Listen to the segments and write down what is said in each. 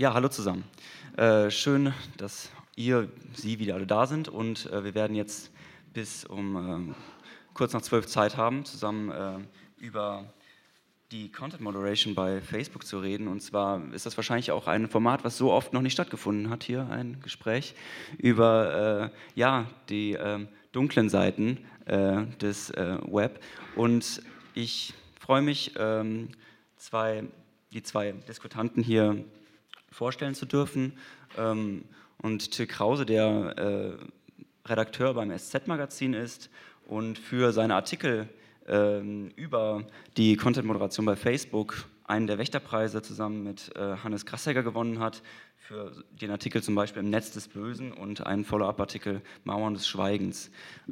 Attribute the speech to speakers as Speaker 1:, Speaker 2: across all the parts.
Speaker 1: Ja, hallo zusammen. Schön, dass Sie wieder alle da sind und wir werden jetzt bis um kurz nach 12 Zeit haben, zusammen über die Content Moderation bei Facebook zu reden. Und zwar ist das wahrscheinlich auch ein Format, was so oft noch nicht stattgefunden hat, hier ein Gespräch über die dunklen Seiten des Web. Und ich freue mich, die zwei Diskutanten hier vorstellen zu dürfen. Und Till Krause, der Redakteur beim SZ-Magazin ist und für seine Artikel über die Content-Moderation bei Facebook einen der Wächterpreise zusammen mit Hannes Grassegger gewonnen hat, für den Artikel zum Beispiel im Netz des Bösen und einen Follow-up-Artikel Mauern des Schweigens.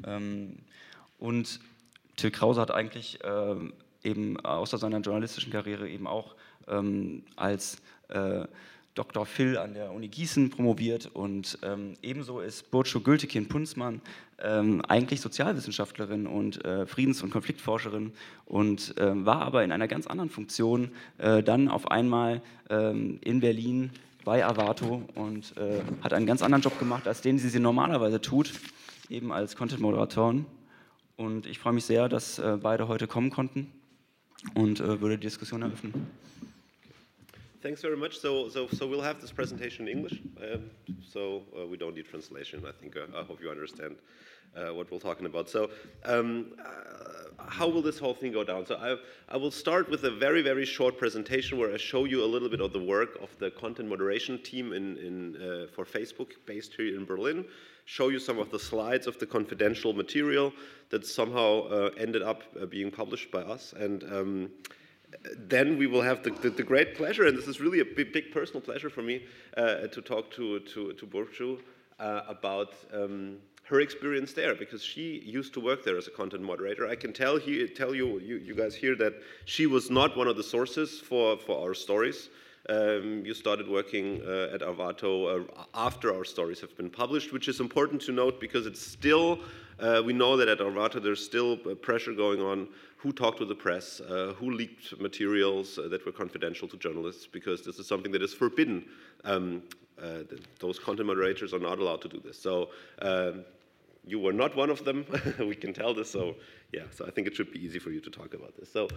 Speaker 1: Und Till Krause hat eigentlich eben außer seiner journalistischen Karriere eben auch als Dr. Phil an der Uni Gießen promoviert und ebenso ist Burcu Gültekin-Punzmann eigentlich Sozialwissenschaftlerin und Friedens- und Konfliktforscherin und war aber in einer ganz anderen Funktion dann auf einmal in Berlin bei Arvato und hat einen ganz anderen Job gemacht, als den sie normalerweise tut, eben als Content-Moderatorin. Und ich freue mich sehr, dass beide heute kommen konnten und würde die Diskussion eröffnen.
Speaker 2: Thanks very much. So we'll have this presentation in English, we don't need translation. I think I hope you understand what we're talking about. So how will this whole thing go down? So I will start with a very, very short presentation where I show you a little bit of the work of the content moderation team for Facebook, based here in Berlin. Show you some of the slides of the confidential material that somehow ended up being published by us, and then we will have the great pleasure, and this is really a big personal pleasure for me, to talk to Burcu about her experience there, because she used to work there as a content moderator. I can tell you guys here that she was not one of the sources for our stories. You started working at Arvato after our stories have been published, which is important to note because it's still, we know that at Arvato there's still pressure going on. Who talked to the press, who leaked materials that were confidential to journalists, because this is something that is forbidden. Those content moderators are not allowed to do this. So you were not one of them, we can tell this, so I think it should be easy for you to talk about this. So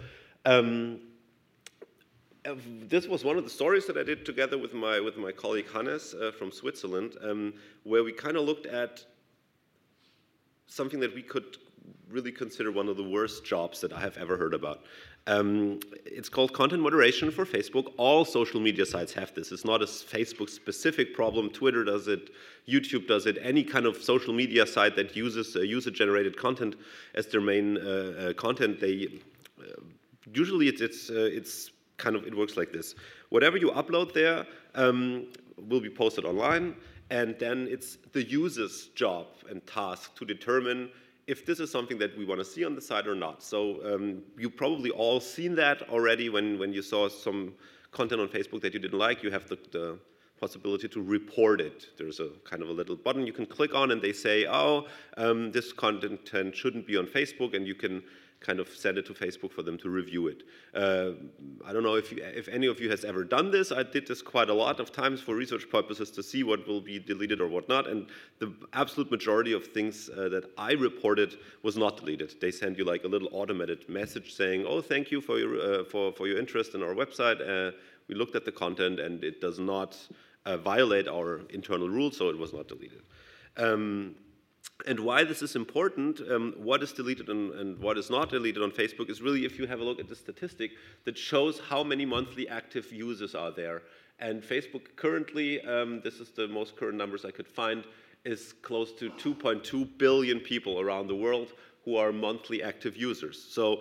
Speaker 2: this was one of the stories that I did together with my colleague Hannes from Switzerland, where we kind of looked at something that we could really consider one of the worst jobs that I have ever heard about. It's called content moderation for Facebook. All social media sites have this. It's not a Facebook-specific problem. Twitter does it, YouTube does it. Any kind of social media site that uses user-generated content as their main content, they usually it's kind of, it works like this. Whatever you upload there will be posted online, and then it's the user's job and task to determine if this is something that we want to see on the site or not. So you've probably all seen that already when you saw some content on Facebook that you didn't like. You have the possibility to report it. There's a kind of a little button you can click on, and they say, this content shouldn't be on Facebook, and you can kind of send it to Facebook for them to review it. I don't know if any of you has ever done this. I did this quite a lot of times for research purposes to see what will be deleted or what not, and the absolute majority of things that I reported was not deleted. They send you like a little automated message saying, oh, thank you for your interest in our website. We looked at the content and it does not violate our internal rules, so it was not deleted. And why this is important, what is deleted and what is not deleted on Facebook is really if you have a look at the statistic that shows how many monthly active users are there. And Facebook currently, this is the most current numbers I could find, is close to 2.2 billion people around the world who are monthly active users. So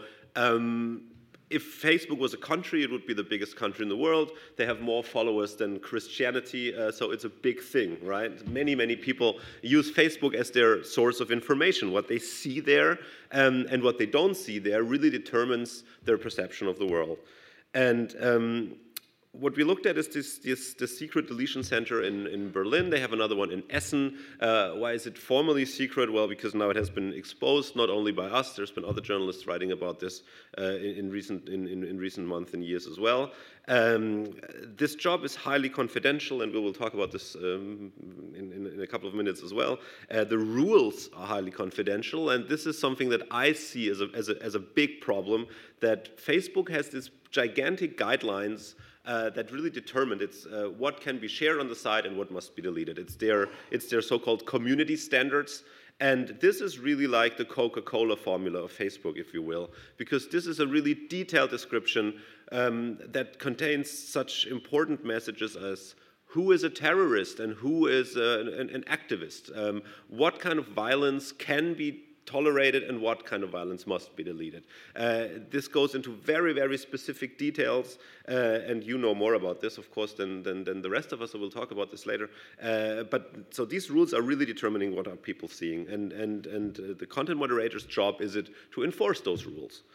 Speaker 2: if Facebook was a country, it would be the biggest country in the world. They have more followers than Christianity, so it's a big thing, right? Many, many people use Facebook as their source of information. What they see there and what they don't see there really determines their perception of the world. And what we looked at is this secret deletion center in Berlin. They have another one in Essen. Why is it formally secret? Well, because now it has been exposed, not only by us. There's been other journalists writing about this in recent months and years as well. This job is highly confidential, and we will talk about this in a couple of minutes as well. The rules are highly confidential, and this is something that I see as a big problem, that Facebook has these gigantic guidelines that really determined what can be shared on the site and what must be deleted. It's their so-called community standards. And this is really like the Coca-Cola formula of Facebook, if you will, because this is a really detailed description that contains such important messages as who is a terrorist and who is an activist, what kind of violence can be tolerated and what kind of violence must be deleted. This goes into very, very specific details, and you know more about this, of course, than the rest of us, so we'll talk about this later. So these rules are really determining what are people seeing, and the content moderator's job is it to enforce those rules.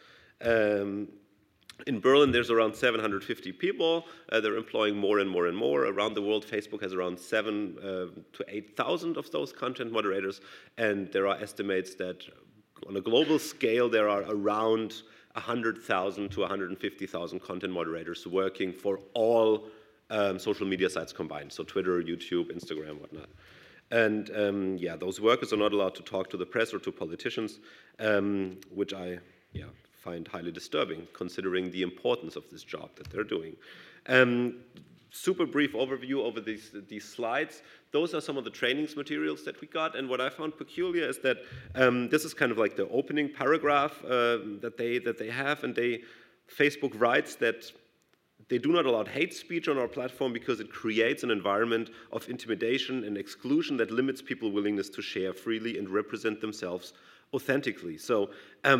Speaker 2: In Berlin, there's around 750 people. They're employing more and more and more. Around the world, Facebook has around 7,000 to 8,000 of those content moderators. And there are estimates that on a global scale, there are around 100,000 to 150,000 content moderators working for all social media sites combined. So Twitter, YouTube, Instagram, whatnot. And yeah, those workers are not allowed to talk to the press or to politicians, which I find highly disturbing, considering the importance of this job that they're doing. Super brief overview over these slides. Those are some of the trainings materials that we got, and what I found peculiar is that this is kind of like the opening paragraph that they have, and Facebook writes that they do not allow hate speech on our platform because it creates an environment of intimidation and exclusion that limits people's willingness to share freely and represent themselves authentically. So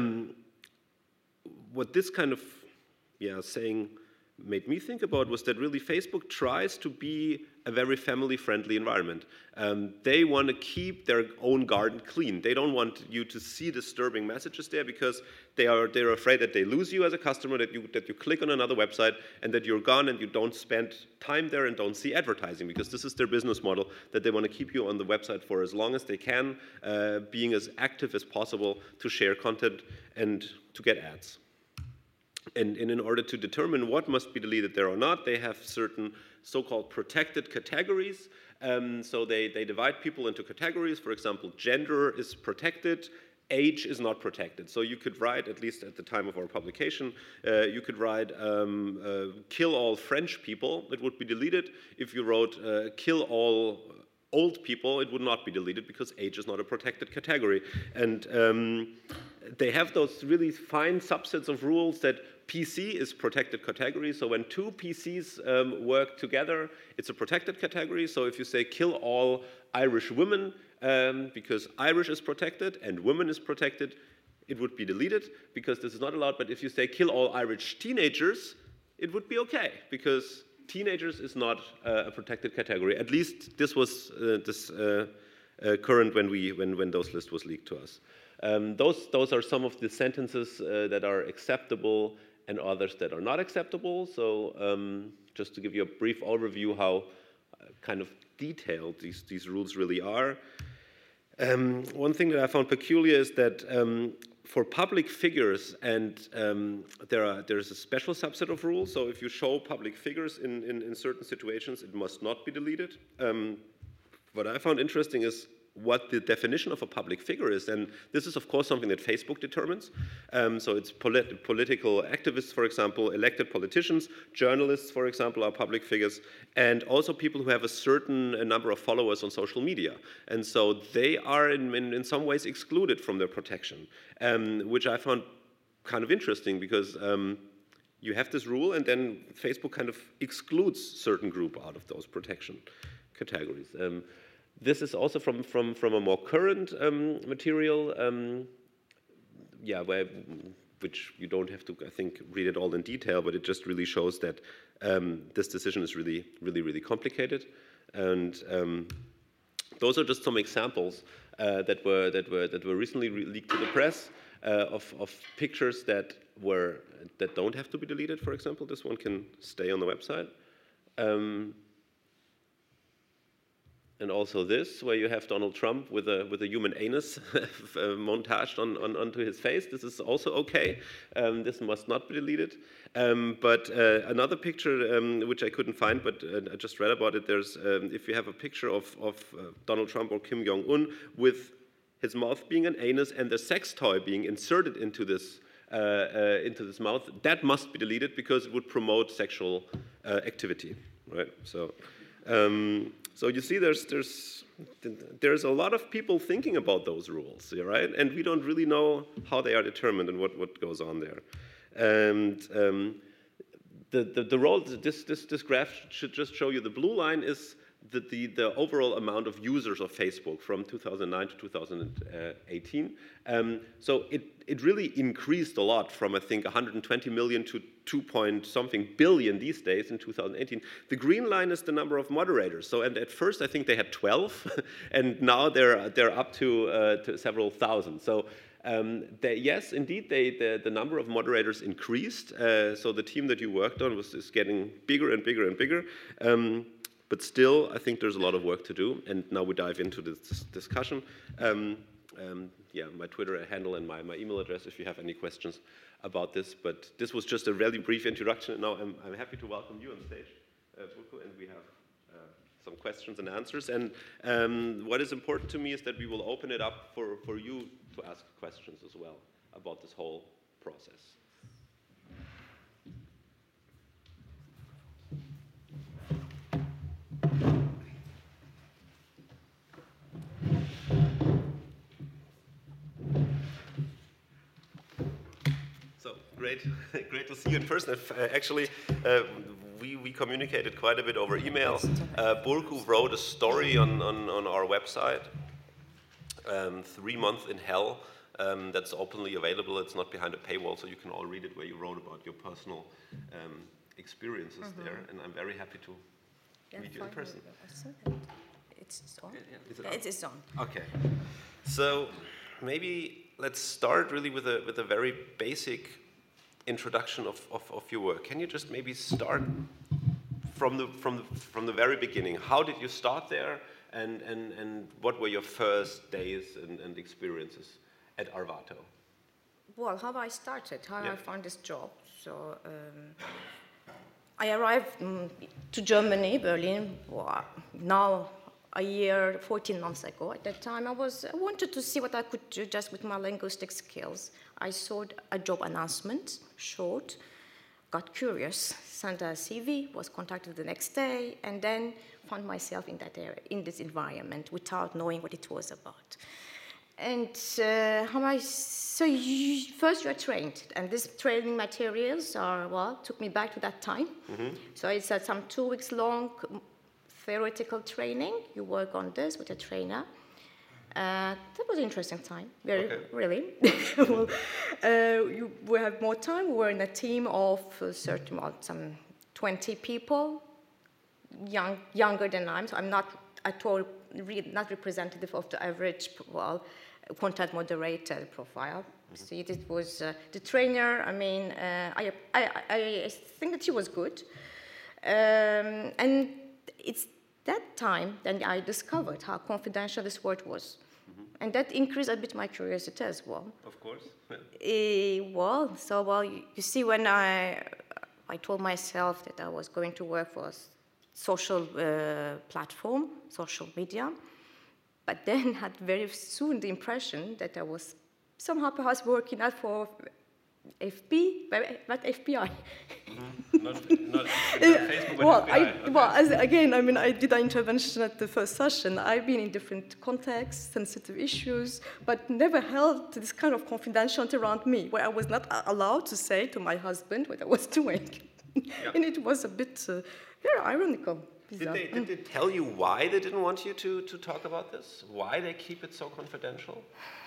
Speaker 2: what this kind of saying made me think about was that really Facebook tries to be a very family-friendly environment. They want to keep their own garden clean. They don't want you to see disturbing messages there because they're afraid that they lose you as a customer, that you click on another website and that you're gone and you don't spend time there and don't see advertising, because this is their business model, that they want to keep you on the website for as long as they can, being as active as possible to share content and to get ads. And in order to determine what must be deleted there or not, they have certain so-called protected categories. So they divide people into categories. For example, gender is protected, age is not protected. So you could write, at least at the time of our publication, you could write kill all French people, it would be deleted. If you wrote kill all old people, it would not be deleted because age is not a protected category. And they have those really fine subsets of rules that PC is protected category. So when two PCs work together, it's a protected category. So if you say kill all Irish women, because Irish is protected and women is protected, it would be deleted because this is not allowed. But if you say kill all Irish teenagers, it would be okay because teenagers is not a protected category. At least this was current when those lists was leaked to us. Those are some of the sentences that are acceptable and others that are not acceptable. So just to give you a brief overview how kind of detailed these rules really are. One thing that I found peculiar is that for public figures, and there's a special subset of rules. So if you show public figures in certain situations, it must not be deleted. What I found interesting is what the definition of a public figure is, and this is of course something that Facebook determines. So it's political activists, for example, elected politicians, journalists, for example, are public figures, and also people who have a certain number of followers on social media. And so they are in some ways excluded from their protection, which I found kind of interesting because you have this rule and then Facebook kind of excludes certain group out of those protection categories. This is also from a more current material, which you don't have to, I think, read it all in detail, but it just really shows that this decision is really, really, really complicated. And those are just some examples that were recently leaked to the press of pictures that don't have to be deleted. For example, this one can stay on the website. And also this, where you have Donald Trump with a human anus montaged onto his face. This is also okay. This must not be deleted. But another picture, which I couldn't find, but I just read about it, there's, if you have a picture of Donald Trump or Kim Jong-un with his mouth being an anus and the sex toy being inserted into this mouth, that must be deleted because it would promote sexual activity, right? So you see, there's a lot of people thinking about those rules, right? And we don't really know how they are determined and what goes on there. And the role, this graph should just show you the blue line is the overall amount of users of Facebook from 2009 to 2018. So it really increased a lot from, I think, 120 million to 2-point-something billion these days in 2018. The green line is the number of moderators. So, and at first I think they had 12, and now they're up to several thousand. So yes, indeed, the number of moderators increased. So the team that you worked on is getting bigger and bigger and bigger. But still, I think there's a lot of work to do, and now we dive into this discussion. Yeah, my Twitter handle and my email address if you have any questions about this. But this was just a really brief introduction, and now I'm happy to welcome you on stage, Burcu, and we have some questions and answers. And what is important to me is that we will open it up for you to ask questions as well about this whole process. Great to see you in person. Actually, we communicated quite a bit over email. Burcu wrote a story on our website, 3 Months in Hell, that's openly available. It's not behind a paywall, so you can all read it, where you wrote about your personal experiences there. And I'm very happy to meet you in person.
Speaker 3: It's on?
Speaker 2: Yeah. Is it on?
Speaker 3: It is on.
Speaker 2: Okay. So maybe let's start really with a very basic introduction of your work. Can you just maybe start from the very beginning? How did you start there, and what were your first days and experiences at Arvato?
Speaker 3: Well, how I started, how I found this job. So I arrived to Germany, Berlin, now a year, 14 months ago. At that time, I wanted to see what I could do just with my linguistic skills. I saw a job announcement, short, got curious, sent a CV, was contacted the next day, and then found myself in that area, in this environment, without knowing what it was about. And first you are trained, and these training materials took me back to that time. Mm-hmm. So it's some 2 weeks long theoretical training. You work on this with a trainer. That was an interesting time, really. Well, we have more time. We were in a team of some 20 people, younger than I am, so I'm not at all not representative of the average content moderator profile. Mm-hmm. So it was the trainer. I mean, I think that she was good, and it's that time then I discovered how confidential this word was. Mm-hmm. And that increased a bit my curiosity as well.
Speaker 2: Of course.
Speaker 3: You see, when I told myself that I was going to work for a social platform, social media, but then had very soon the impression that I was somehow perhaps working not for FB, but FBI.
Speaker 2: Mm-hmm. not Facebook, but FBI.
Speaker 3: I did an intervention at the first session. I've been in different contexts, sensitive issues, but never held this kind of confidentiality around me, where I was not allowed to say to my husband what I was doing. Yeah. And it was a bit very ironical.
Speaker 2: Did they tell you why they didn't want you to talk about this? Why they keep it so confidential?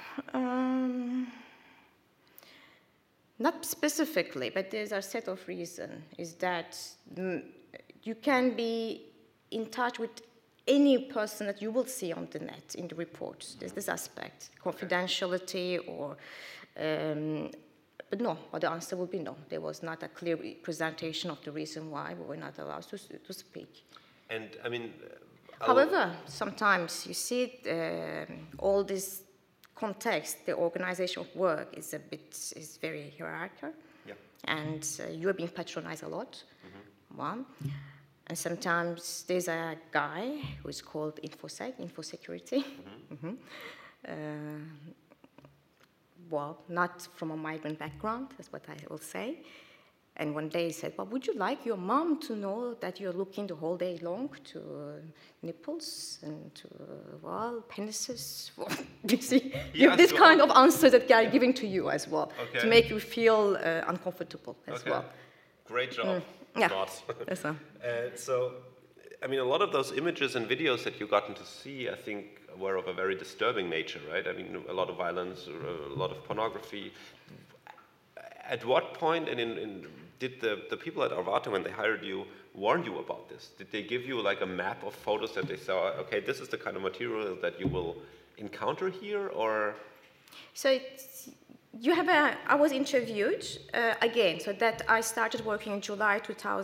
Speaker 3: Not specifically, but there's a set of reasons. Is that you can be in touch with any person that you will see on the net in the reports. There's this aspect, confidentiality or But no, or the answer would be no. There was not a clear presentation of the reason why we were not allowed to speak.
Speaker 2: And I mean,
Speaker 3: however, sometimes you see all this context, the organization of work is very hierarchical,
Speaker 2: yeah.
Speaker 3: and you're being patronized a lot. One, and sometimes there's a guy who is called InfoSec, InfoSecurity. Well, not from a migrant background, that's what I will say. And one day he said, well, would you like your mom to know that you're looking the whole day long to nipples and to, well, penises? You see, you have this kind of answer that they are giving to you as well, to make you feel uncomfortable as well.
Speaker 2: Great job.
Speaker 3: Yeah.
Speaker 2: Yes, so, I mean, a lot of those images and videos that you gotten to see, I think, were of a very disturbing nature, right? I mean, a lot of violence, a lot of pornography. At what point, and did the people at Arvato, when they hired you, warn you about this? Did they give you like a map of photos that they saw, okay, this is the kind of material that you will encounter here, or?
Speaker 3: So you have I was interviewed again, so that I started working in July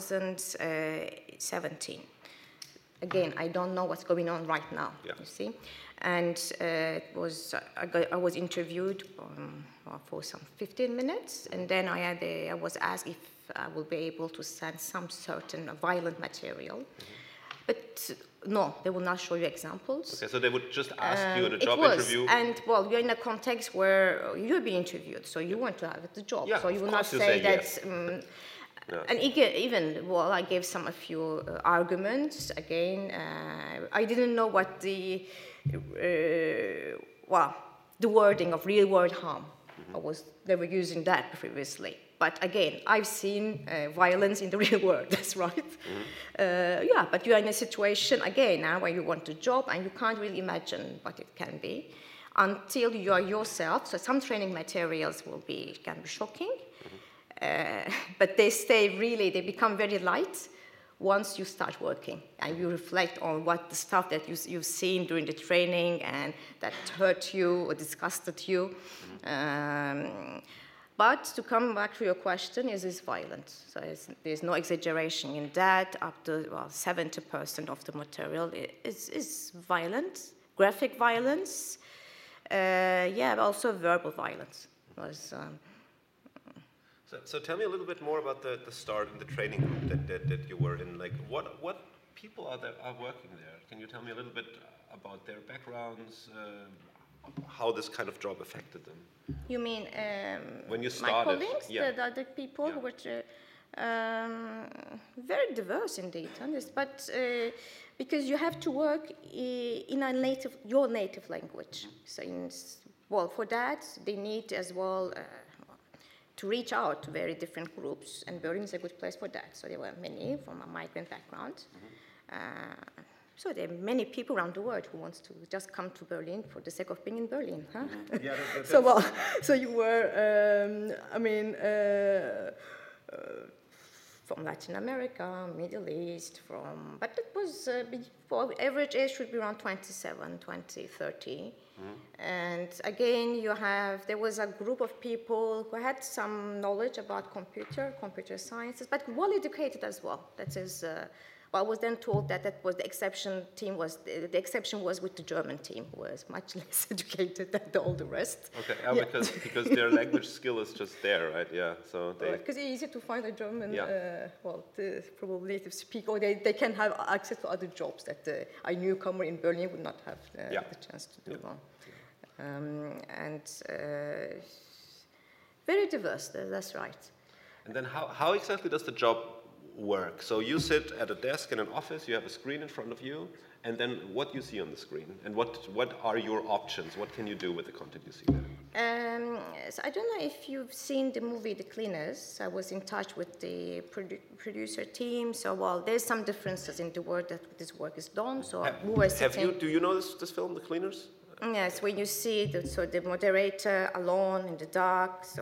Speaker 3: 2017. Again, I don't know what's going on right now, you see. And I was interviewed for some 15 minutes, and then I was asked if I will be able to send some certain violent material. But no, they will not show you examples.
Speaker 2: Okay, so they would just ask you at a job interview?
Speaker 3: And, well, you're in a context where you're being interviewed, so you want to have the job. So you will not say that... Yes. And even, well, I gave a few arguments. Again, I didn't know what the wording of real world harm. They were using that previously. But again, I've seen violence in the real world, that's right. But you're in a situation, again, now where you want a job and you can't really imagine what it can be until you are yourself. So some training materials can be shocking. But they become very light once you start working and you reflect on what the stuff that you've seen during the training and that hurt you or disgusted you. But to come back to your question, is this violent? So there's no exaggeration in that. Up to 70% of the material is violent, graphic violence, but also verbal violence.
Speaker 2: So tell me a little bit more about the start and the training group that you were in. Like, what people are working there? Can you tell me a little bit about their backgrounds, how this kind of job affected them?
Speaker 3: You mean
Speaker 2: when you started?
Speaker 3: My colleagues, the other people who were very diverse indeed, but because you have to work in your native language. So, for that they need as well. To reach out to very different groups, and Berlin is a good place for that. So there were many from a migrant background. So there are many people around the world who wants to just come to Berlin for the sake of being in Berlin. Huh? So you were, from Latin America, Middle East, but it was, for average age should be around 27, 20, 30. And again, there was a group of people who had some knowledge about computer sciences, but well educated as well. That is, I was then told that was the exception was with the German team, who was much less educated than all the rest.
Speaker 2: Okay, because their language skill is just there, right? Yeah, so
Speaker 3: because it's easy to find a German, probably to speak, or they can have access to other jobs that a newcomer in Berlin would not have the chance to do. Very diverse. That's right.
Speaker 2: And then how exactly does the job work? So you sit at a desk in an office, you have a screen in front of you, and then what you see on the screen, and what are your options? What can you do with the content you see there?
Speaker 3: So I don't know if you've seen the movie The Cleaners. I was in touch with the producer team, so there's some differences in the way that this work is done. So we were sitting.
Speaker 2: Do you know this film, The Cleaners?
Speaker 3: Yes, when you see the moderator alone in the dark. So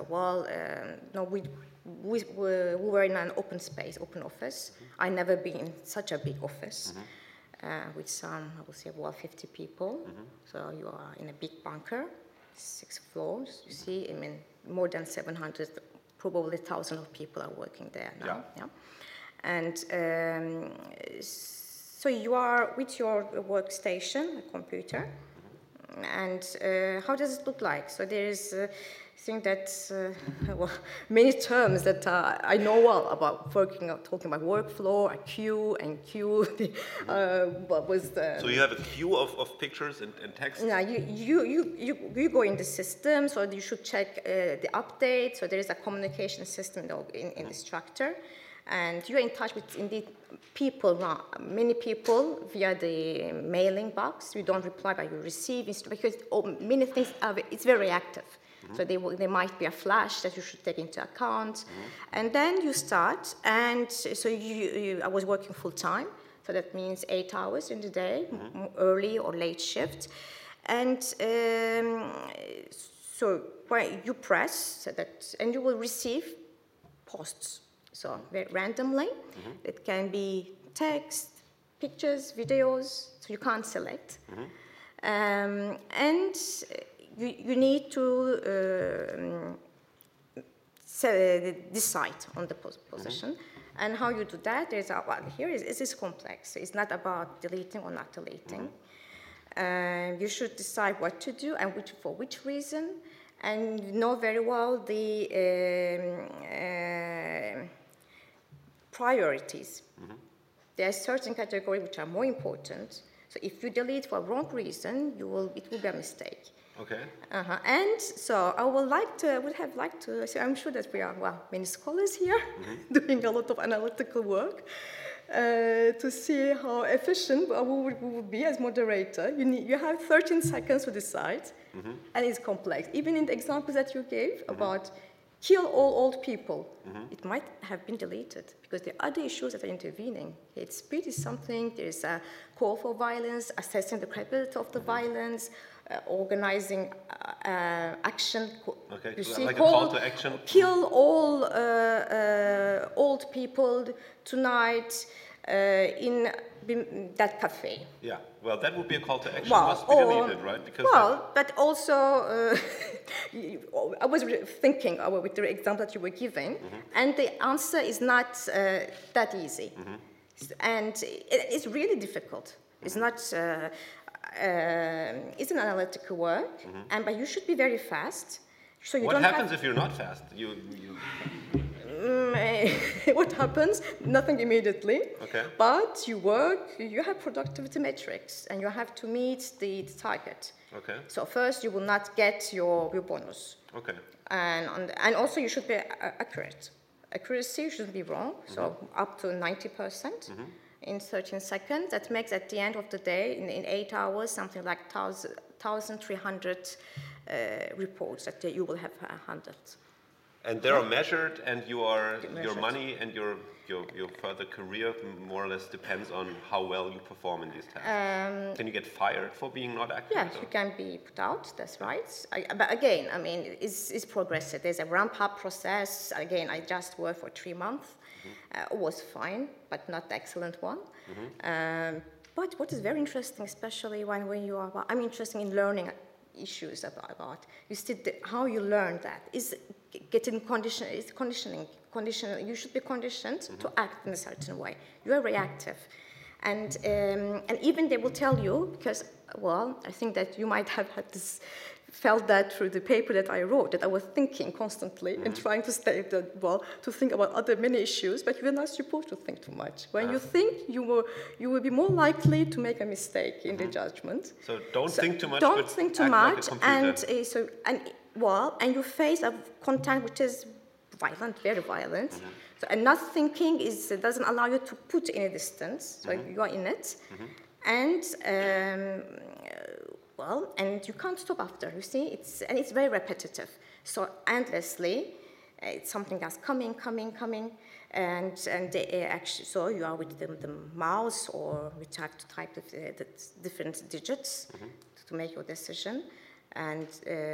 Speaker 3: we were in an open space, open office. I've never been in such a big office with some, 50 people. So you are in a big bunker, 6 floors. You see, more than 700 probably thousands of people are working there now. Yeah. And so you are with your workstation, a computer, and how does it look like? So there is, I think that, well, many terms that I know well about talking about workflow, a queue, and queue. What was the?
Speaker 2: So you have a queue of pictures and text.
Speaker 3: Yeah, you go in the system, so you should check the update. So there is a communication system in the structure. And you're in touch with, indeed, people, many people via the mailing box. You don't reply, but you receive, because many things it's very reactive. So there might be a flash that you should take into account. And then you start, and so I was working full time, so that means 8 hours in the day, early or late shift. And so you press that, and you will receive posts. So very randomly, it can be text, pictures, videos, so you can't select. And you need to decide on the position. And how you do that, here is complex. It's not about deleting or not deleting. You should decide what to do and for which reason, and know very well the priorities. There are certain categories which are more important. So if you delete for a wrong reason, it will be a mistake.
Speaker 2: Okay.
Speaker 3: And so I would have liked to. So I'm sure that we are many scholars here doing a lot of analytical work to see how efficient we would be as moderator. You have 13 seconds to decide, and it's complex. Even in the examples that you gave about kill all old people, it might have been deleted because there are other issues that are intervening. Hate speech is something, there is a call for violence, assessing the credibility of the violence, organizing action.
Speaker 2: Okay,
Speaker 3: you
Speaker 2: so
Speaker 3: see,
Speaker 2: like a call to action.
Speaker 3: Kill all old people tonight in that cafe.
Speaker 2: Yeah, well, that would be a call to action. Must be deleted, right? Because
Speaker 3: but also, I was thinking with the example that you were giving, and the answer is not that easy, and it's really difficult. It's not. It's an analytical work, but you should be very fast. So
Speaker 2: what happens if you're not fast?
Speaker 3: What happens? Nothing immediately.
Speaker 2: Okay.
Speaker 3: But you work, you have productivity metrics, and you have to meet the target.
Speaker 2: Okay.
Speaker 3: So first, you will not get your bonus.
Speaker 2: Okay.
Speaker 3: And also, you should be accurate. Accuracy shouldn't be wrong, so up to 90%. In 13 seconds. That makes, at the end of the day, in 8 hours, something like 1,300 reports that you will have handled.
Speaker 2: And they are measured, and your money and your further career more or less depends on how well you perform in these tasks. Can you get fired for being not accurate?
Speaker 3: Yes, you can be put out, that's right. But again, I mean, it's progressive. There's a ramp-up process. Again, I just worked for 3 months. It was fine, but not the excellent one. But what is very interesting, especially when you are, I'm interested in learning issues about you see how you learn that is getting conditioning. You should be conditioned to act in a certain way. You are reactive, and even they will tell you, because I think that you might have had this. Felt that through the paper that I wrote, that I was thinking constantly and trying to to think about other many issues, but you're not supposed to think too much. When you think, you will be more likely to make a mistake in the judgment.
Speaker 2: So don't think too much.
Speaker 3: Don't think too much,
Speaker 2: like
Speaker 3: and you face a content which is violent, very violent. So, and not thinking doesn't allow you to put any distance. So you are in it, and. And you can't stop after, you see, it's very repetitive. So endlessly, it's something that's coming, and actually, so you are with the mouse, or you have to type the different digits to make your decision, and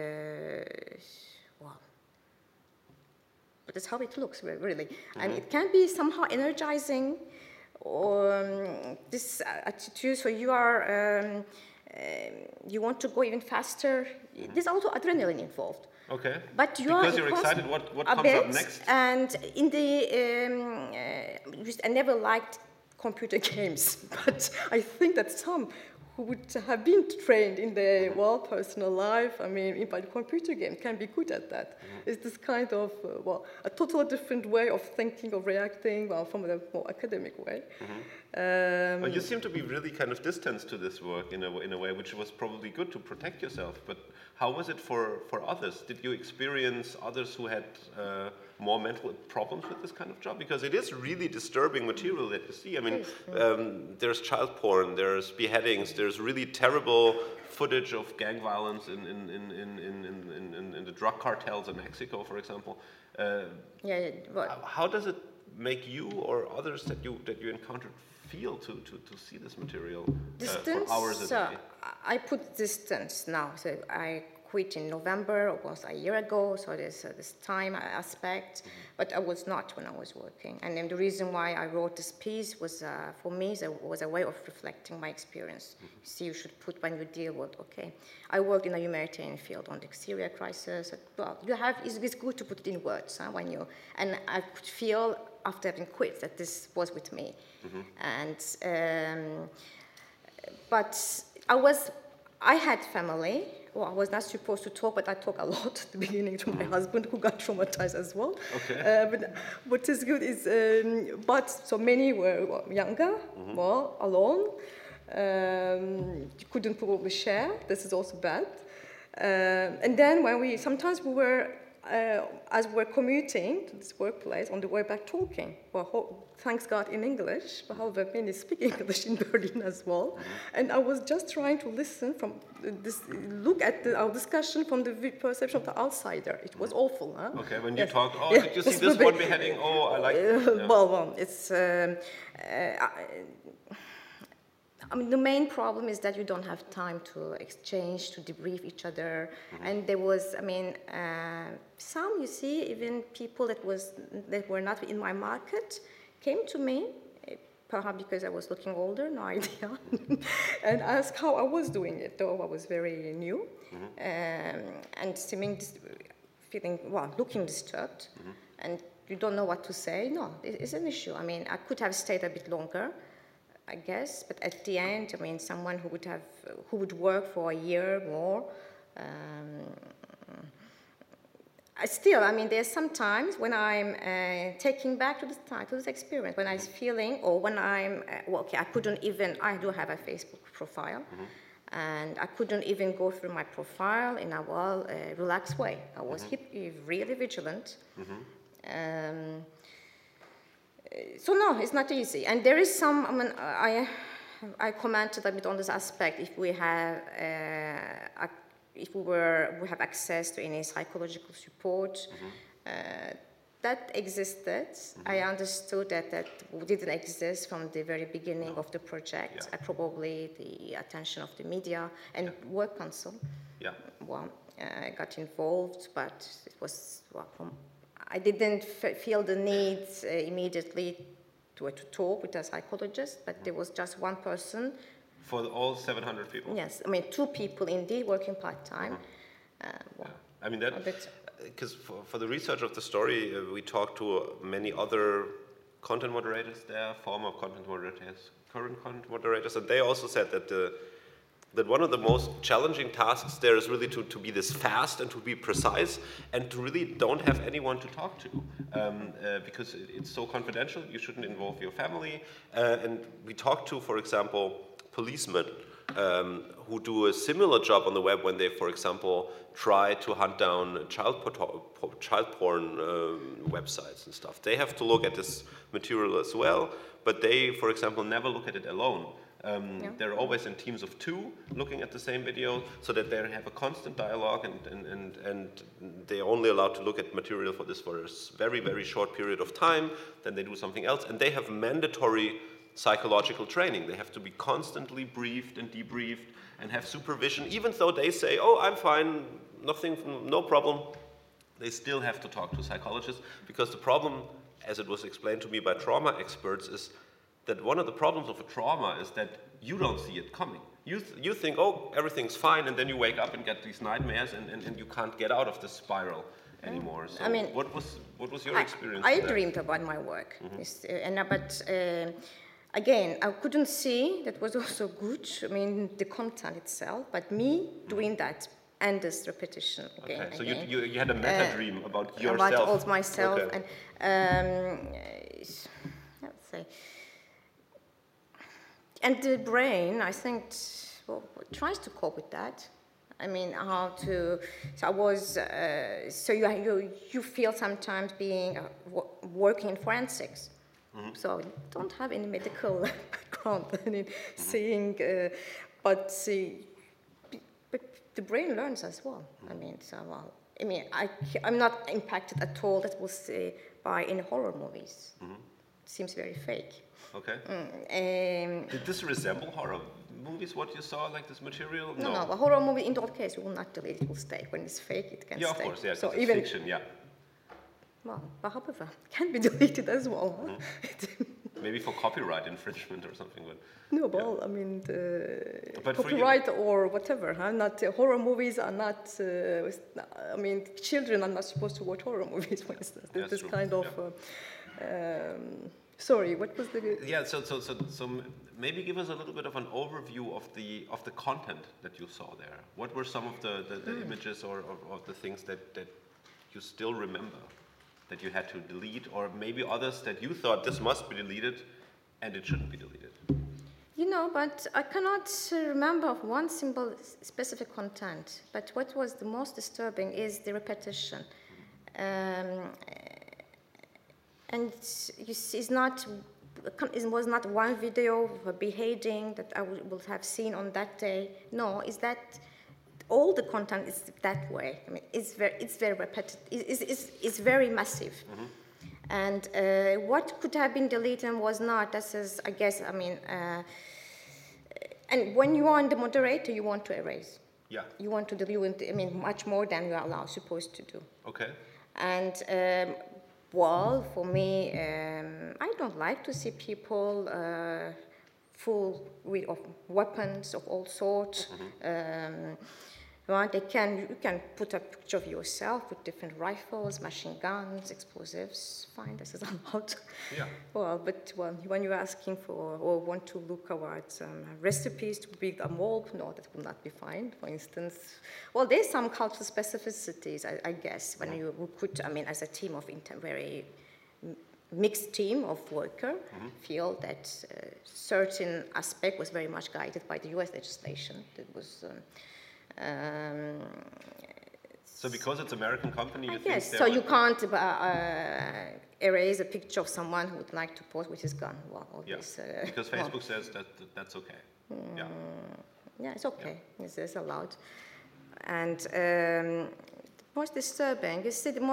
Speaker 3: but that's how it looks, really. And it can be somehow energizing, or this attitude, so you are. you want to go even faster. There's also adrenaline involved.
Speaker 2: Okay.
Speaker 3: But
Speaker 2: because you're excited, what comes up next?
Speaker 3: And in I never liked computer games, but I think that some who would have been trained in their personal life, I mean, in fact, computer game can be good at that. It's this kind of, a totally different way of thinking, of reacting, from a more academic way.
Speaker 2: Well, you seem to be really kind of distanced to this work in a way, which was probably good to protect yourself. But how was it for others? Did you experience others who had more mental problems with this kind of job? Because it is really disturbing material that you see. I mean, there's child porn, there's beheadings, there's really terrible footage of gang violence in the drug cartels in Mexico, for example. How does it make you or others that you encountered feel to see this material for hours a day?
Speaker 3: I put distance now. So I quit in November, almost a year ago, so there's this time aspect, but I was not when I was working. And then the reason why I wrote this piece was, for me, was a way of reflecting my experience. See, you should put when you deal with, I worked in a humanitarian field on the Syria crisis. Well, it's good to put it in words, and I could feel after having quit that this was with me. And, but I had family. Well, I was not supposed to talk, but I talk a lot at the beginning to my husband, who got traumatized as well. But what is good is, but so many were younger, alone. You couldn't probably share. This is also bad. And then sometimes we were, as we were commuting to this workplace, on the way back talking. Well, thanks God in English, but however, many speak English in Berlin as well. And I was just trying to listen from look at our discussion from the perception of the outsider. It was awful. Huh?
Speaker 2: Okay, when you talked, did you see this one beheading? I like it.
Speaker 3: Well, it's... I mean, the main problem is that you don't have time to exchange, to debrief each other. And there was, some, you see, even people that were not in my market came to me, perhaps because I was looking older, no idea, and asked how I was doing it, though I was very new, and looking disturbed, and you don't know what to say. No, it's an issue. I mean, I could have stayed a bit longer, I guess, but at the end, someone who would work for a year more. Still, there's some times when I'm taking back to this experience, when I'm feeling, or when I'm, I do have a Facebook profile, and I couldn't even go through my profile in a relaxed way. I was really vigilant. So no, it's not easy. And there is some, I commented a bit on this aspect, if we have we have access to any psychological support, that existed. I understood that didn't exist from the very beginning of the project. Probably the attention of the media and Work Council got involved, but it was, I didn't feel the need immediately to talk with a psychologist, but there was just one person.
Speaker 2: For all 700 people?
Speaker 3: Yes, 2 people indeed working part-time.
Speaker 2: Because for the research of the story, we talked to many other content moderators there, former content moderators, current content moderators, and they also said that one of the most challenging tasks there is really to be this fast and to be precise and to really don't have anyone to talk to because it's so confidential. You shouldn't involve your family. And we talked to, for example, policemen who do a similar job on the web when they, for example, try to hunt down child porn websites and stuff. They have to look at this material as well, but they, for example, never look at it alone. They're always in teams of 2 looking at the same video so that they have a constant dialogue and they're only allowed to look at material for a very, very short period of time. Then they do something else, and they have mandatory psychological training. They have to be constantly briefed and debriefed and have supervision, even though they say, I'm fine, nothing, no problem. They still have to talk to psychologists because the problem, as it was explained to me by trauma experts, is that one of the problems of a trauma is that you don't see it coming. You think, oh, everything's fine, and then you wake up and get these nightmares, and you can't get out of the spiral anymore. So
Speaker 3: I mean,
Speaker 2: what was your experience?
Speaker 3: I dreamed about my work, but again, I couldn't see that was also good. I mean, the content itself, but me doing that endless repetition again.
Speaker 2: Okay, so you had a meta dream about yourself.
Speaker 3: About all myself,
Speaker 2: okay.
Speaker 3: and let's say, and the brain, I think, tries to cope with that. I mean, how to? So I was. So you feel sometimes being working in forensics. So I don't have any medical background in seeing, but the brain learns as well. I mean, so I'm not impacted at all. That was by any horror movies. It seems very fake.
Speaker 2: Okay. Did this resemble horror movies? What you saw, like this material?
Speaker 3: No. A horror movie in that case, you will not delete. It will stay. When it's fake, it can stay.
Speaker 2: Yeah, of course. Yeah,
Speaker 3: so
Speaker 2: it's
Speaker 3: even
Speaker 2: fiction. Yeah.
Speaker 3: Well, but however, it can be deleted as well. Huh?
Speaker 2: Maybe for copyright infringement or something. But
Speaker 3: no, well, yeah. I mean,
Speaker 2: but
Speaker 3: copyright or whatever. Huh? Not horror movies are not. I mean, children are not supposed to watch horror movies, for instance.
Speaker 2: That's
Speaker 3: this
Speaker 2: true.
Speaker 3: kind of. Sorry, what was the?
Speaker 2: Yeah, so maybe give us a little bit of an overview of the content that you saw there. What were some of the images or the things that you still remember that you had to delete, or maybe others that you thought this must be deleted and it shouldn't be deleted?
Speaker 3: You know, but I cannot remember of one simple specific content. But what was the most disturbing is the repetition. And you see, it was not one video of a beheading that I would have seen on that day. No, is that all the content is that way. I mean, it's very repetitive. It's very massive. And what could have been deleted was not. This is, I guess, I mean, and when you are the moderator, you want to erase.
Speaker 2: Yeah.
Speaker 3: You want to delete. I mean, much more than you are supposed to do.
Speaker 2: Okay.
Speaker 3: And well, for me, I don't like to see people full of weapons of all sorts. Right? You can put a picture of yourself with different rifles, machine guns, explosives. Fine, this is allowed.
Speaker 2: Yeah.
Speaker 3: Well, but when you're asking for or want to look at recipes to build a mob, no, that will not be fine. For instance, well, there's some cultural specificities, I guess, when you could, I mean, as a team of very mixed team of worker, feel that certain aspect was very much guided by the U.S. legislation. That was.
Speaker 2: So because it's American company, you think?
Speaker 3: Yes, so you can't erase a picture of someone who would like to pose with his gun. Well,
Speaker 2: yes, because Facebook says that that's okay. Yeah.
Speaker 3: Yeah, it's okay. Yeah. It's allowed. And the most disturbing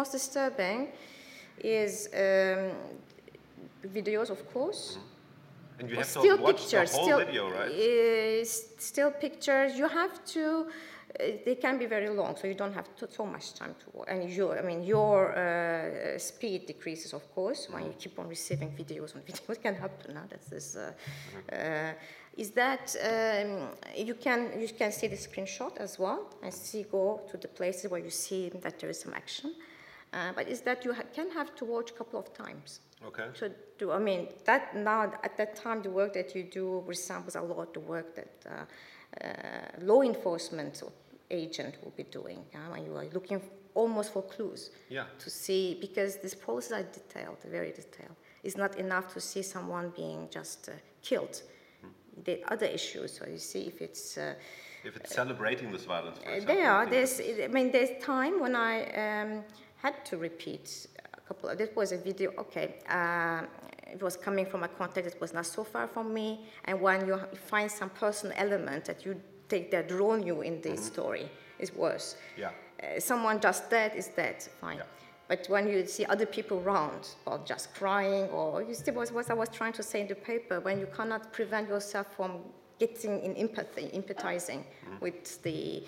Speaker 3: is videos, of course.
Speaker 2: And you have
Speaker 3: still
Speaker 2: to watch
Speaker 3: pictures,
Speaker 2: the whole video, right?
Speaker 3: Still pictures. You have to. They can be very long, so you don't have so much time to watch. And your speed decreases, of course, when you keep on receiving videos on videos. It can happen. Huh? That's this. Is that you can see the screenshot as well and go to the places where you see that there is some action. But is that you can have to watch a couple of times.
Speaker 2: Okay.
Speaker 3: To do, I mean, that now at that time the work that you do resembles a lot the work that law enforcement agent will be doing. When you are looking almost for clues.
Speaker 2: Yeah. To
Speaker 3: see, because these policies are detailed, very detailed. It's not enough to see someone being just killed. There are other issues. So you see if it's
Speaker 2: celebrating this violence. For example,
Speaker 3: there's time when I had to repeat a couple. This was a video. Okay, it was coming from a context that was not so far from me, and when you find some personal element that you take that drawn you in the story, is worse.
Speaker 2: Yeah.
Speaker 3: Someone just dead is dead. Fine. Yeah. But when you see other people around, or just crying, or you see what I was trying to say in the paper, when you cannot prevent yourself from getting in empathizing with the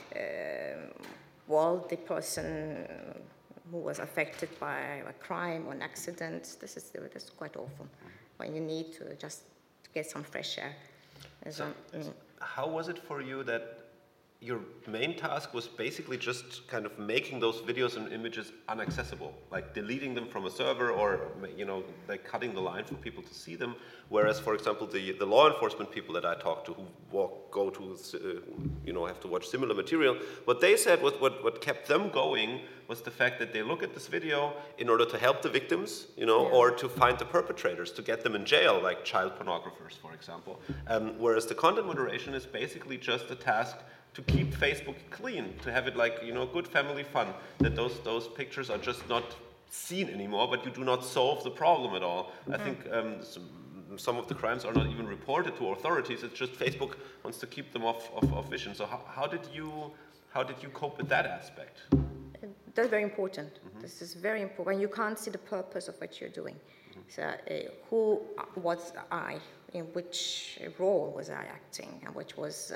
Speaker 3: the person who was affected by a crime or an accident. This is quite awful. When you need to just get some fresh air.
Speaker 2: How was it for you that your main task was basically just kind of making those videos and images inaccessible, like deleting them from a server, or like cutting the line for people to see them? Whereas, for example, the law enforcement people that I talked to who go to have to watch similar material, what they said was what kept them going was the fact that they look at this video in order to help the victims, or to find the perpetrators, to get them in jail, like child pornographers, for example. Whereas the content moderation is basically just a task to keep Facebook clean, to have it like, good family fun, that those pictures are just not seen anymore, but you do not solve the problem at all. I think some of the crimes are not even reported to authorities. It's just Facebook wants to keep them off vision. So how did you cope with that aspect?
Speaker 3: That's very important. This is very important. You can't see the purpose of what you're doing. So who was I? In which role was I acting? And which was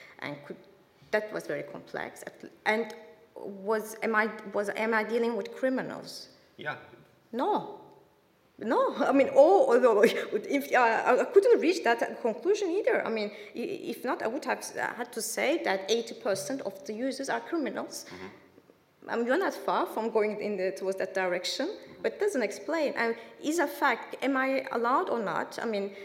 Speaker 3: that was very complex. And am I dealing with criminals?
Speaker 2: Yeah.
Speaker 3: No. I mean, although if I couldn't reach that conclusion either. I mean, if not, I would have had to say that 80% of the users are criminals. I mean, you're not far from going towards that direction, but it doesn't explain. And is a fact, am I allowed or not? I mean,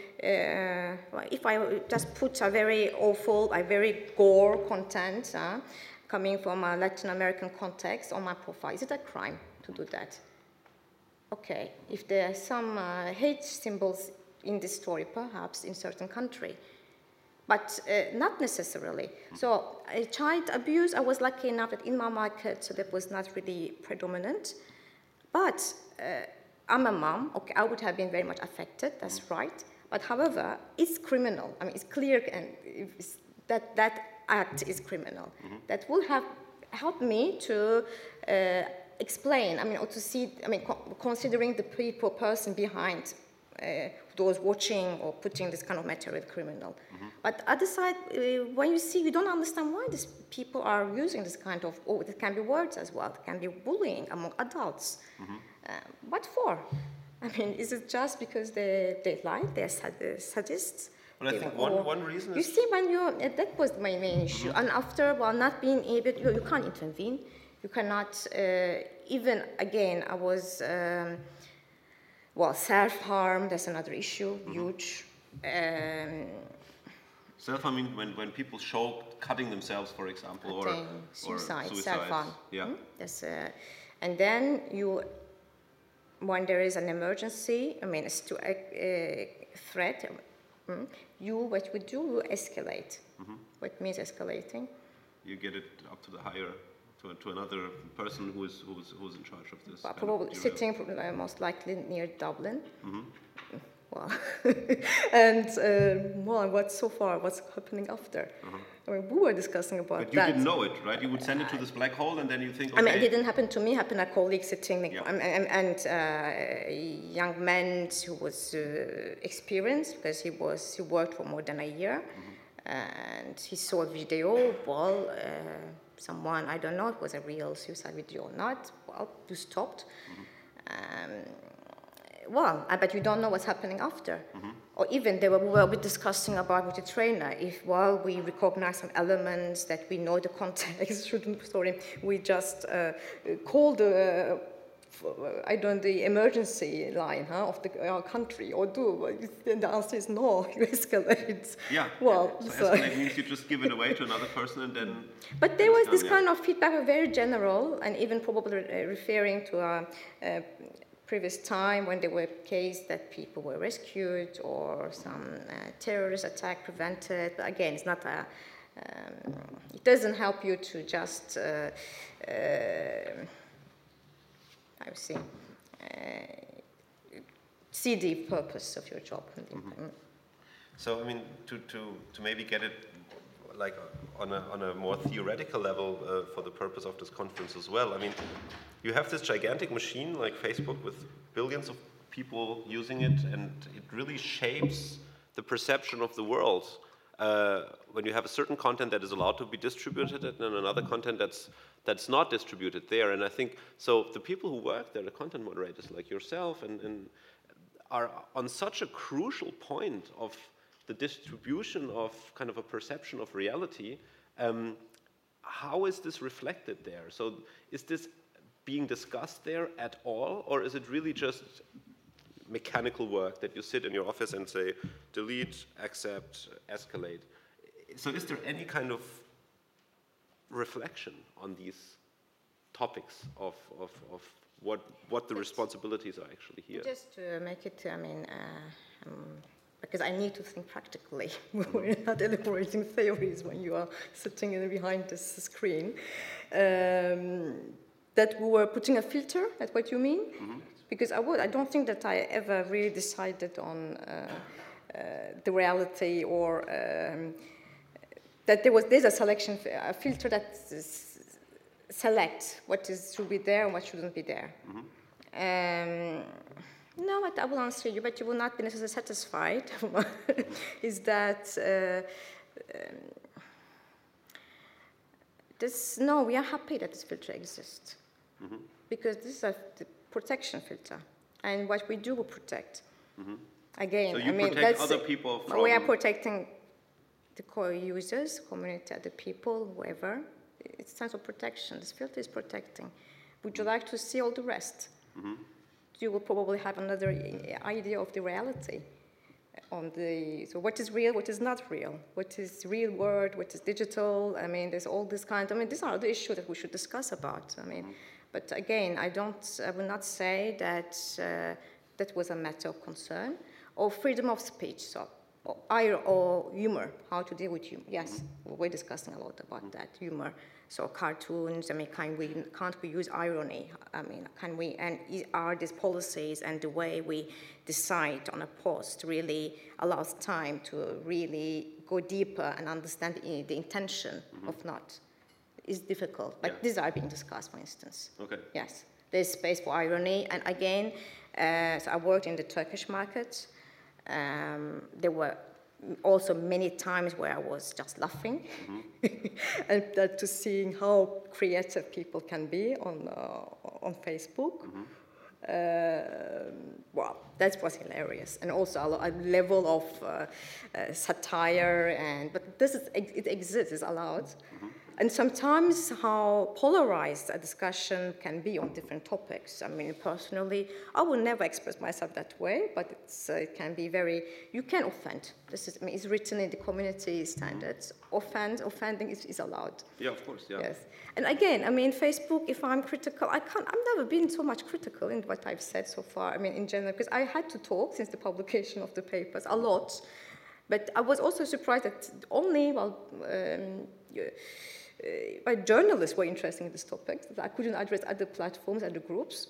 Speaker 3: if I just put a very awful, a very gore content coming from a Latin American context on my profile, is it a crime to do that? Okay, if there are some hate symbols in this story, perhaps in certain country, but not necessarily. So child abuse, I was lucky enough that in my market, so that was not really predominant. But I'm a mom, okay, I would have been very much affected, that's right. But however, it's criminal. I mean, it's clear and that act is criminal. That would have helped me to explain, I mean, or to see, I mean, considering the person behind those watching or putting this kind of material criminal. But other side, when you see, you don't understand why these people are using this kind of, it can be words as well, it can be bullying among adults. What for? I mean, is it just because they lie, they're sadists?
Speaker 2: Well, I think one reason is...
Speaker 3: You see, when that was my main issue. And after, not being able, you can't intervene. You cannot, even, again, I was, self-harm, that's another issue, huge.
Speaker 2: Self-harm, when people show cutting themselves, for example, or
Speaker 3: suicide, self-harm.
Speaker 2: Yeah.
Speaker 3: That's, and then when there is an emergency, I mean, a threat, what you do, you escalate. What means escalating?
Speaker 2: You get it up to the higher, to another person who's in charge of this.
Speaker 3: Probably sitting most likely near Dublin. Well, and what's happening after? I mean, we were discussing about that.
Speaker 2: But you didn't know it, right? You would send it to this black hole, and then you think, okay.
Speaker 3: I mean, it didn't happen to me. It happened to a colleague sitting, and a young man who was experienced because he worked for more than a year, and he saw a video. Well, someone, I don't know, if it was a real suicide video or not. Well, you stopped. But you don't know what's happening after. Or even we were discussing about with the trainer, if we recognize some elements that we know the context, we just call the emergency line of our country, or do. And the answer is no, you escalate.
Speaker 2: Yeah, so escalate means you just give it away to another person and then...
Speaker 3: But there was this kind of feedback, very general, and even probably referring to a previous time when there were cases that people were rescued or some terrorist attack prevented. But again, it's not it doesn't help you to just, see the purpose of your job.
Speaker 2: So, I mean, to maybe get it like on a more theoretical level for the purpose of this conference as well, I mean, you have this gigantic machine like Facebook with billions of people using it, and it really shapes the perception of the world. When you have a certain content that is allowed to be distributed and another content that's not distributed there. And I think, so the people who work there, the content moderators like yourself, and are on such a crucial point of the distribution of kind of a perception of reality, how is this reflected there? So is this being discussed there at all, or is it really just mechanical work that you sit in your office and say, delete, accept, escalate? So is there any kind of reflection on these topics of what the responsibilities are actually here?
Speaker 3: Just to make it, because I need to think practically. We're not elaborating theories when you are sitting behind this screen. That we were putting a filter, that's what you mean? Mm-hmm. Because I don't think that I ever really decided on the reality, or that there's a selection, a filter that selects what should be there and what shouldn't be there. Mm-hmm. No, I will answer you, but you will not be necessarily satisfied. Is that no, we are happy that this filter exists. Mm-hmm. Because this is the protection filter, and what we do will protect. Mm-hmm. Again,
Speaker 2: so you protect other people from...
Speaker 3: We are protecting the core users, community, other people, whoever. It's a sense of protection. This filter is protecting. Would you like to see all the rest? Mm-hmm. You will probably have another idea of the reality. So what is real, what is not real? What is real world, what is digital? There's all this kind. These are the issues that we should discuss about. But again, I will not say that that was a matter of concern. Or freedom of speech, so or humor, how to deal with humor. Yes, we're discussing a lot about that, humor. So cartoons, can't we use irony? Can we, and are these policies and the way we decide on a post really allows time to really go deeper and understand the intention of not? It's difficult, but these are being discussed, for instance.
Speaker 2: Okay.
Speaker 3: Yes, there's space for irony, and again, so I worked in the Turkish market. There were also many times where I was just laughing, and to seeing how creative people can be on Facebook. Well, that was hilarious, and also a level of satire. But it exists, it's allowed. And sometimes how polarized a discussion can be on different topics. Personally, I will never express myself that way, but it can be you can offend. It's written in the community standards. Offending is allowed.
Speaker 2: Yeah, of course, yeah.
Speaker 3: Yes. And again, Facebook, if I'm critical, I've never been so much critical in what I've said so far, in general, because I had to talk since the publication of the papers a lot. But I was also surprised that only, journalists were interested in this topic. I couldn't address other platforms, other groups.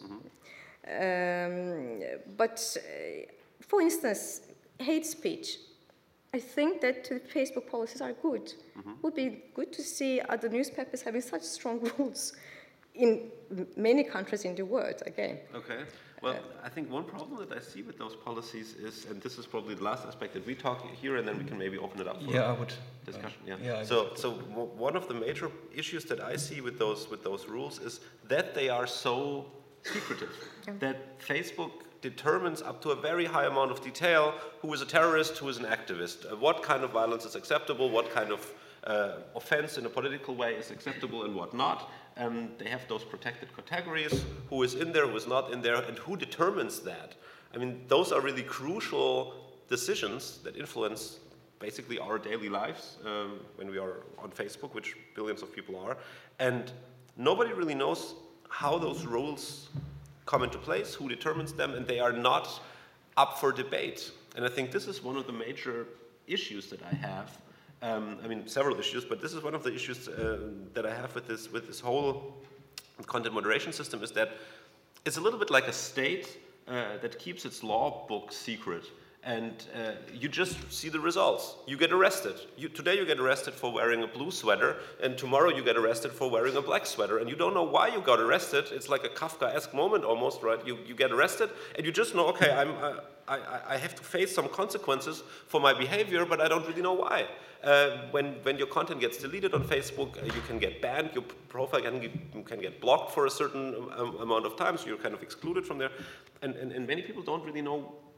Speaker 3: But for instance, hate speech. I think that Facebook policies are good. It would be good to see other newspapers having such strong rules in many countries in the world, again.
Speaker 2: Okay. Well, I think one problem that I see with those policies is, and this is probably the last aspect that we talk here, and then we can maybe open it up for discussion. So one of the major issues that I see with those rules is that they are so secretive, that Facebook determines up to a very high amount of detail who is a terrorist, who is an activist, what kind of violence is acceptable, what kind of offense in a political way is acceptable and what not. They have those protected categories, who is in there, who is not in there, and who determines that. Those are really crucial decisions that influence basically our daily lives when we are on Facebook, which billions of people are. And nobody really knows how those rules come into place, who determines them, and they are not up for debate. And I think this is one of the major issues that I have. Several issues, but this is one of the issues that I have with this whole content moderation system, is that it's a little bit like a state that keeps its law book secret, and you just see the results. You get arrested. Today you get arrested for wearing a blue sweater, and tomorrow you get arrested for wearing a black sweater, and you don't know why you got arrested. It's like a Kafkaesque moment almost, right? You get arrested, and you just know, okay, I have to face some consequences for my behavior, but I don't really know why. When your content gets deleted on Facebook, you can get banned, your profile can get blocked for a certain amount of time, so you're kind of excluded from there. And many people don't really know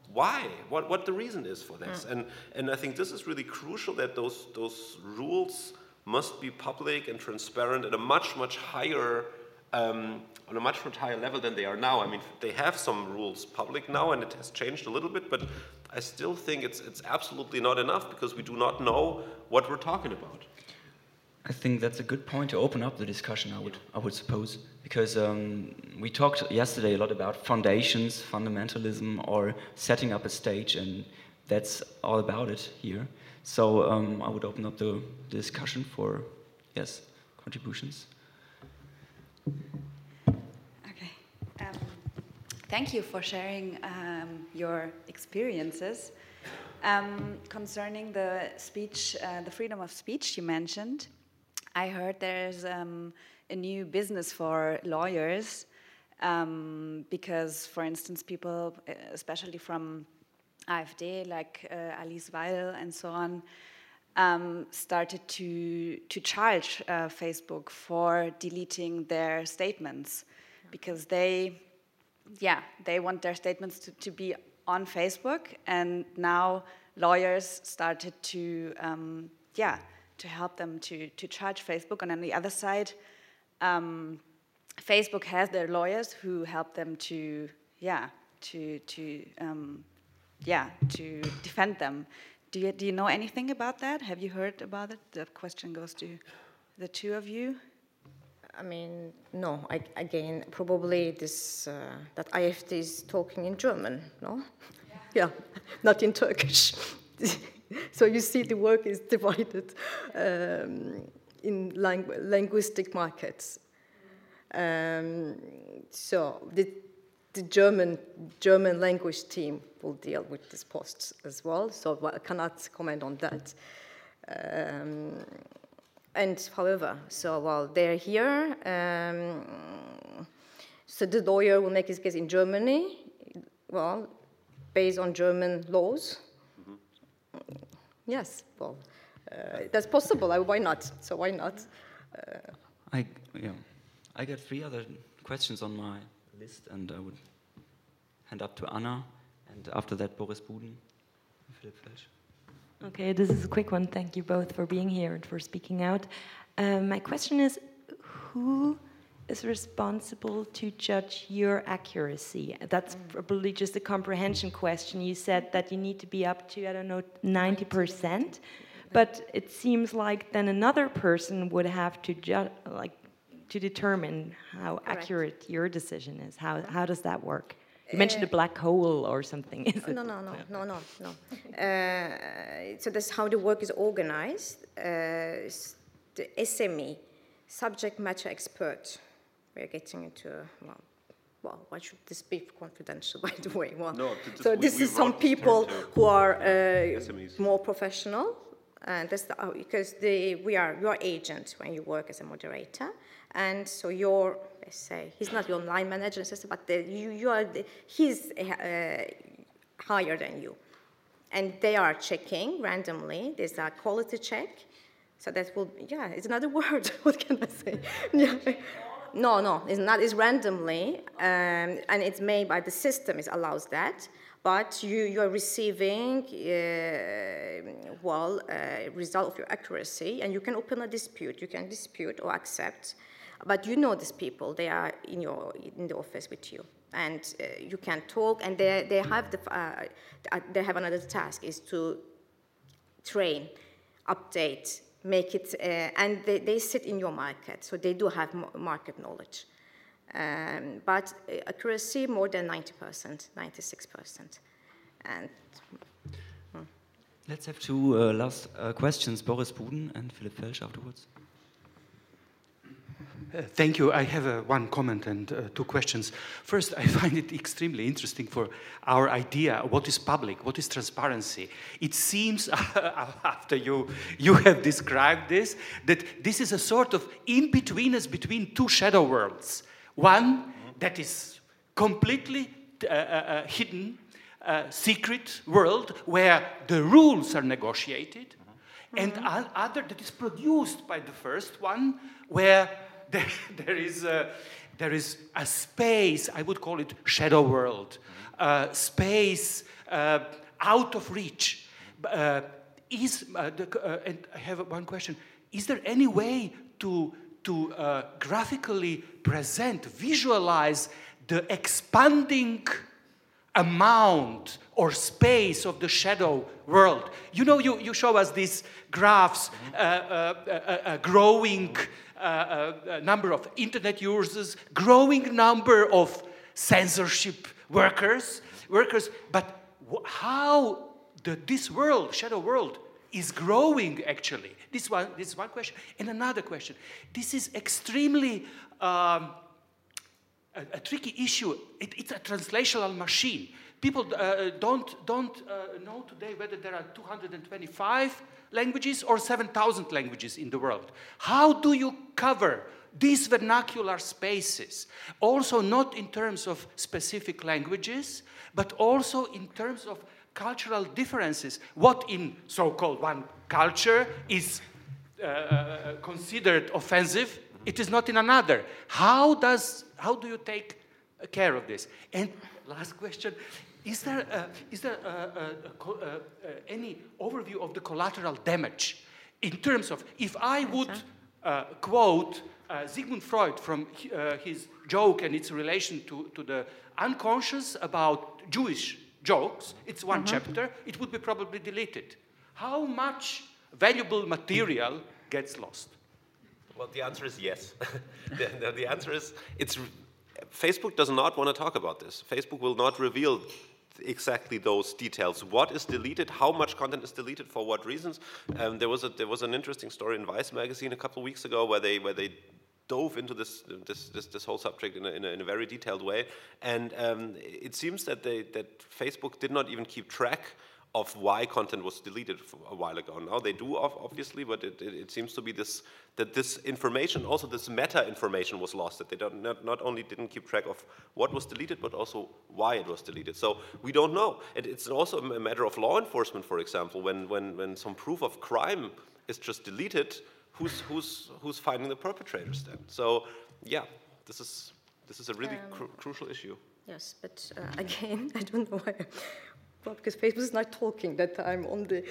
Speaker 2: why, what the reason is for this. And I think this is really crucial, that those rules must be public and transparent at a much higher on a much higher level than they are now. I mean, they have some rules public now, and it has changed a little bit, but I still think it's absolutely not enough, because we do not know what we're talking about.
Speaker 1: I think that's a good point to open up the discussion, I would suppose, because we talked yesterday a lot about foundations, fundamentalism, or setting up a stage, and that's all about it here. So I would open up the discussion for, yes, contributions.
Speaker 4: Okay. Thank you for sharing your experiences. Concerning the speech, the freedom of speech you mentioned, I heard there's a new business for lawyers because, for instance, people, especially from AfD, like Alice Weidel and so on, started to charge Facebook for deleting their statements, because they want their statements to be on Facebook, and now lawyers started to help them to charge Facebook. And on the other side, Facebook has their lawyers who help them to defend them. Do you know anything about that? Have you heard about it? The question goes to the two of you.
Speaker 3: I mean, no. Again, probably this that AfD is talking in German, no? Yeah, not in Turkish. So you see, the work is divided in linguistic markets. So the German language team will deal with these posts as well. So I cannot comment on that. And however, so while they're here, so the lawyer will make his case in Germany, well, based on German laws. Yes, well, that's possible. Why not? So why not?
Speaker 1: I got 3 other questions on my list, and I would hand up to Anna, and after that Boris Buden and Philipp Felsch.
Speaker 5: Okay, this is a quick one. Thank you both for being here and for speaking out. My question is, who is responsible to judge your accuracy? That's probably just a comprehension question. You said that you need to be up to, 90%, but it seems like then another person would have to to determine how accurate your decision is. How does that work? You mentioned a black hole or something.
Speaker 3: No. So that's how the work is organized. The SME, subject matter expert. We're getting into, well, why should this be confidential, by the way? Well, no, so this is some people who are more professional, and that's because you are agent when you work as a moderator, and so you're, let's say, he's not your line manager, but he's higher than you, and they are checking randomly. There's a quality check, so that will, it's another word. What can I say? Yeah. No, it's not. It's randomly, and it's made by the system. It allows that, but you are receiving result of your accuracy, and you can open a dispute. You can dispute or accept, but you know these people. They are in the office with you, and you can talk. And they have another task, is to train, update. Make it, and they sit in your market, so they do have market knowledge. But accuracy, more than 90%, 96%. And
Speaker 1: let's have 2 last questions, Boris Buden and Philipp Felsch afterwards.
Speaker 6: Thank you. I have one comment and 2 questions. First, I find it extremely interesting for our idea, what is public, what is transparency. It seems, after you have described this, that this is a sort of in-betweeners between 2 shadow worlds. One that is completely hidden, secret world where the rules are negotiated, and other that is produced by the first one, where there is there is a space, I would call it shadow world, space out of reach. And I have one question. Is there any way to graphically present, visualize the expanding amount or space of the shadow world? You know, you show us these graphs, a growing number of internet users, growing number of censorship workers, but how this world, shadow world, is growing actually? This is one question. And another question. This is extremely a tricky issue. It's a translational machine. People don't know today whether there are 225 languages or 7,000 languages in the world. How do you cover these vernacular spaces? Also not in terms of specific languages, but also in terms of cultural differences. What in so-called one culture is considered offensive, it is not in another. How do you take care of this? And last question, is there any overview of the collateral damage in terms of, if I would quote Sigmund Freud from his joke and its relation to the unconscious about Jewish jokes, it's one chapter, it would be probably deleted. How much valuable material gets lost?
Speaker 2: Well, the answer is yes. the answer is, Facebook does not want to talk about this. Facebook will not reveal exactly those details. What is deleted, how much content is deleted, for what reasons. There was an interesting story in Vice magazine a couple of weeks ago where they dove into this whole subject in a very detailed way, and it seems that Facebook did not even keep track of why content was deleted a while ago. Now they do, obviously, but it seems to be that this information, also this meta information, was lost, that they not only didn't keep track of what was deleted, but also why it was deleted. So we don't know. It's also a matter of law enforcement, for example, when some proof of crime is just deleted, who's finding the perpetrators then? So yeah, this is a really crucial issue.
Speaker 3: Yes, but again, I don't know why. Well, because Facebook is not talking that I'm on the.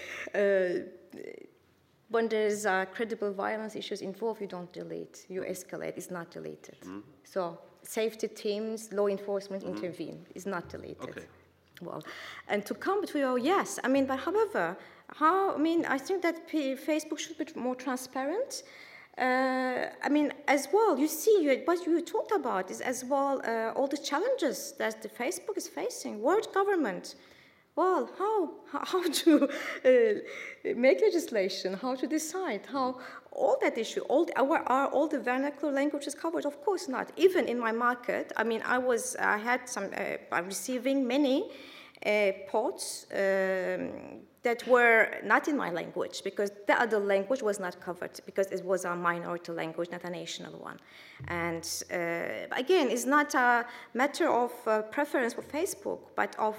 Speaker 3: When there's credible violence issues involved, you don't delete, you escalate. It's not deleted. So safety teams, law enforcement intervene. It's not deleted.
Speaker 2: Okay.
Speaker 3: Well, and to come to yes, I mean, but however, I think that Facebook should be more transparent. I mean, as well, you see, what you talked about is as well all the challenges that the Facebook is facing. World government. Well, how to make legislation, how to decide, how all that issue, are all the vernacular languages covered? Of course not. Even in my market, I mean, I'm receiving many posts that were not in my language because the other language was not covered because it was a minority language, not a national one. And again, it's not a matter of preference for Facebook, but of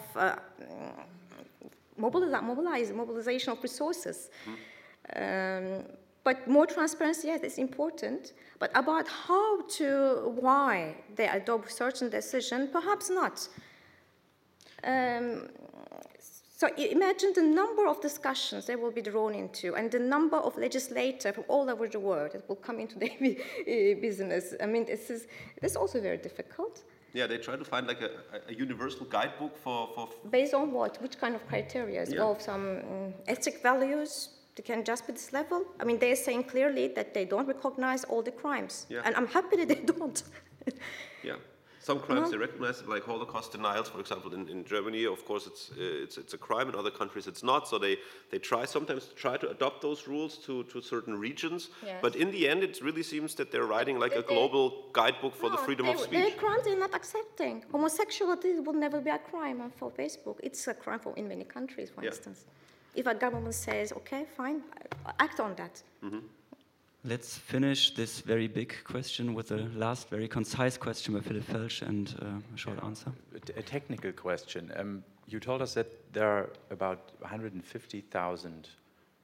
Speaker 3: mobilization of resources. But more transparency, yes, is important. But about why they adopt certain decision, perhaps not. So imagine the number of discussions they will be drawn into and the number of legislators from all over the world that will come into the business. I mean, this is also very difficult.
Speaker 2: Yeah, they try to find like a universal guidebook for...
Speaker 3: Based on what? Which kind of criteria?
Speaker 2: Yeah.
Speaker 3: Of some ethic values? They can just be this level? I mean, they're saying clearly that they don't recognize all the crimes.
Speaker 2: Yeah.
Speaker 3: And I'm happy that they don't.
Speaker 2: Yeah. Some crimes they recognize, like Holocaust denials, for example, in Germany. Of course, it's a crime. In other countries, it's not. So they sometimes try to adopt those rules to certain regions.
Speaker 3: Yes.
Speaker 2: But in the end, it really seems that they're writing like a global guidebook for the freedom of speech.
Speaker 3: There are crimes they're not accepting. Homosexuality will never be a crime for Facebook. It's a crime in many countries, for instance. If a government says, okay, fine, act on that.
Speaker 2: Mm-hmm.
Speaker 1: Let's finish this very big question with a last very concise question by Philipp Felsch and a short answer.
Speaker 7: A technical question. You told us that there are about 150,000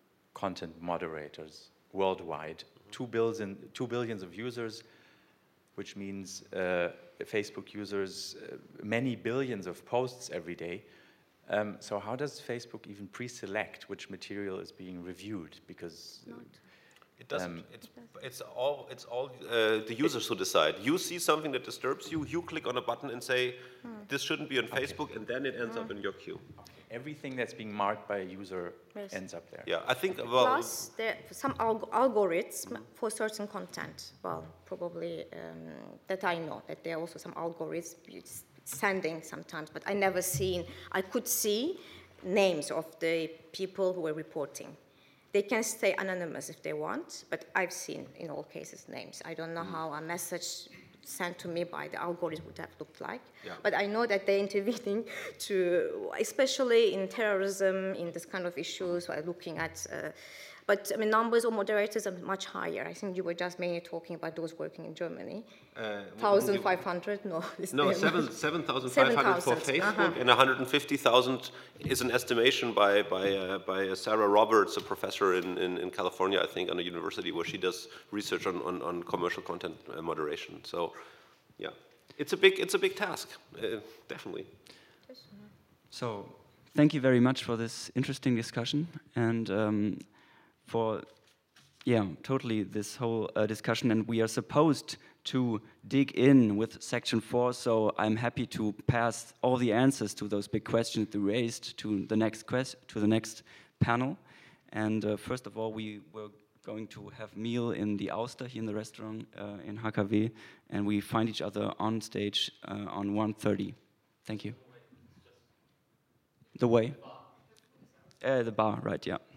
Speaker 7: content moderators worldwide, 2 billions of users which means Facebook users many billions of posts every day. So how does Facebook even pre-select which material is being reviewed? Because
Speaker 2: it doesn't. It's all the users who decide. You see something that disturbs you, you click on a button and say, this shouldn't be on Facebook, and then it ends up in your queue.
Speaker 7: Everything that's being marked by a user ends up there.
Speaker 2: Yeah, I think. Well,
Speaker 3: plus, there are some algorithms for certain content. Well, probably that I know that there are also some algorithms sending sometimes, but I could see names of the people who were reporting. They can stay anonymous if they want, but I've seen in all cases names. I don't know how a message sent to me by the algorithm would have looked like, but I know that they're intervening especially in terrorism, in this kind of issues, while looking at. But I mean, numbers of moderators are much higher. I think you were just mainly talking about those working in Germany. 1,500? No.
Speaker 2: 7,500 for Facebook, and 150,000 is an estimation by Sarah Roberts, a professor in California, I think, on a university where she does research on commercial content moderation. So, yeah, it's a big task, definitely.
Speaker 1: So, thank you very much for this interesting discussion and. For, totally this whole discussion, and we are supposed to dig in with section 4. So I'm happy to pass all the answers to those big questions you raised to the next panel. And first of all, we were going to have meal in the Auster here in the restaurant in HKW, and we find each other on stage on 1:30. Thank you. The way. The bar, right? Yeah.